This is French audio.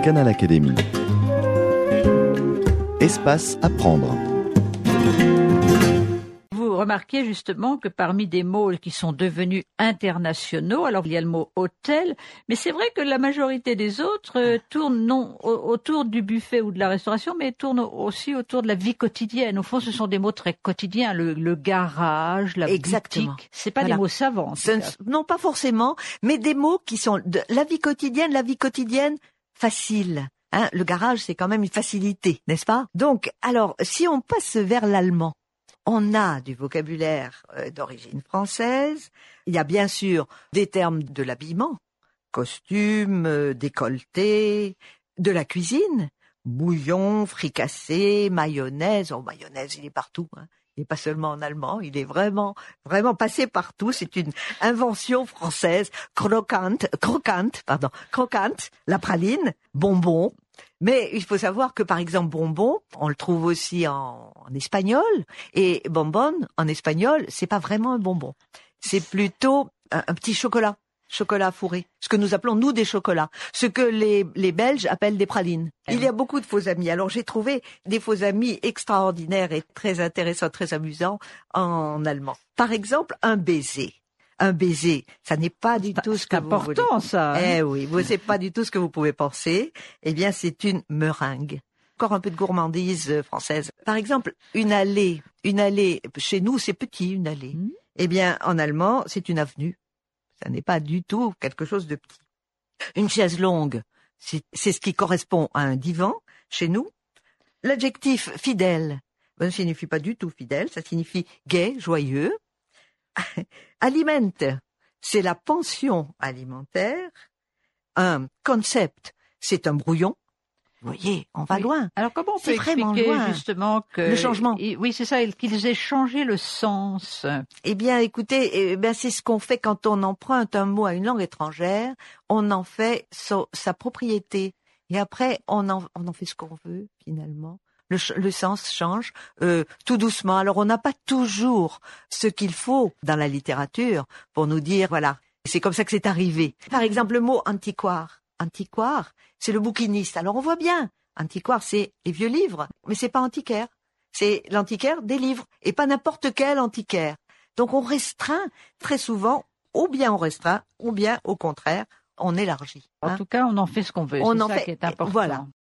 Canal Académie. Espace apprendre. Vous remarquez justement que parmi des mots qui sont devenus internationaux, alors il y a le mot hôtel, mais c'est vrai que la majorité des autres tournent non autour du buffet ou de la restauration, mais tournent aussi autour de la vie quotidienne. Au fond, ce sont des mots très quotidiens, le garage, la boutique. C'est pas des mots savants. Non, pas forcément, mais des mots qui sont de la vie quotidienne facile. Hein, le garage, c'est quand même une facilité, n'est-ce pas? Donc, alors, si on passe vers l'allemand, on a du vocabulaire d'origine française. Il y a bien sûr des termes de l'habillement, costume, décolleté, de la cuisine, bouillon, fricassé, mayonnaise. Oh, mayonnaise, il est partout. Hein. Il n'est pas seulement en allemand, il est vraiment passé partout. C'est une invention française. Croquante, la praline, bonbon. Mais il faut savoir que, par exemple, bonbon, on le trouve aussi en espagnol. Et bonbon, en espagnol, c'est pas vraiment un bonbon. C'est plutôt un petit chocolat fourré. Ce que nous appelons, nous, des chocolats. Ce que les Belges appellent des pralines. Il y a beaucoup de faux amis. Alors, j'ai trouvé des faux amis extraordinaires et très intéressants, très amusants en allemand. Par exemple, un baiser. Un baiser, ça n'est pas du tout ce que vous voulez. C'est important, ça. Hein. Eh oui, c'est pas du tout ce que vous pouvez penser. Eh bien, c'est une meringue. Encore un peu de gourmandise française. Par exemple, une allée, chez nous, c'est petit, une allée. Eh bien, en allemand, c'est une avenue. Ça n'est pas du tout quelque chose de petit. Une chaise longue, c'est ce qui correspond à un divan, chez nous. L'adjectif fidèle, ça ne signifie pas du tout fidèle, ça signifie gai, joyeux. Aliment, c'est la pension alimentaire. Un concept, c'est un brouillon. Vous voyez, on va loin. Alors comment on peut expliquer justement que le changement? Oui, c'est ça, qu'ils aient changé le sens. Eh bien, écoutez, c'est ce qu'on fait quand on emprunte un mot à une langue étrangère. On en fait sa propriété. Et après, on en fait ce qu'on veut, finalement. Le sens change tout doucement. Alors, on n'a pas toujours ce qu'il faut dans la littérature pour nous dire, voilà, c'est comme ça que c'est arrivé. Par exemple, le mot antiquaire. Antiquaire, c'est le bouquiniste. Alors, on voit bien, antiquaire, c'est les vieux livres, mais c'est pas antiquaire. C'est l'antiquaire des livres, et pas n'importe quel antiquaire. Donc, on restreint très souvent, ou bien on restreint, ou bien, au contraire, on élargit. En tout cas, on en fait ce qu'on veut. C'est ça qui est important. Voilà.